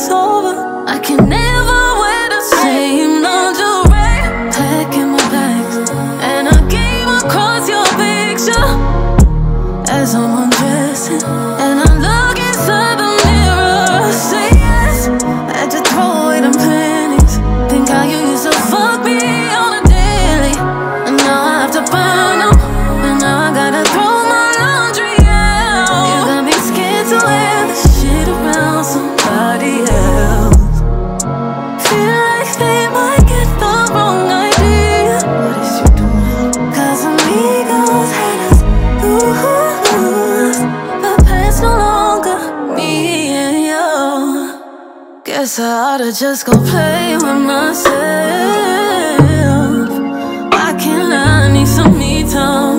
it's over. I can never wear the same lingerie. Packing my bags, and I came across your picture as I'm undressing, and I look inside the mirror. Say yes, had to throw away them panties. Think how you used to fuck me on a daily, and now I have to burn them, and now I gotta throw my laundry out. You got me scared to wear this shit around somebody else. Feel like they might get the wrong idea. What is you doing? 'Cause amigos had us lose, but past no longer me and you. Guess I oughta just go play with myself. I can't lie, I need some me time.